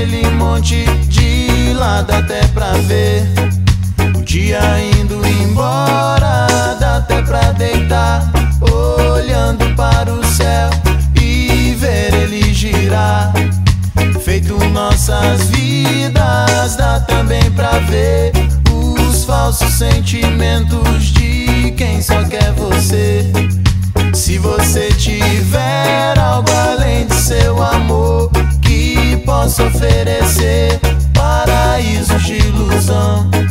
aquele monte de lado até pra ver o dia indo embora. Dá até pra deitar olhando para o céu e ver ele girar, feito nossas vidas. Dá também pra ver os falsos sentimentos de quem só quer você. Se você tiver algo além de seu amor que possa oferecer paraísos de ilusão,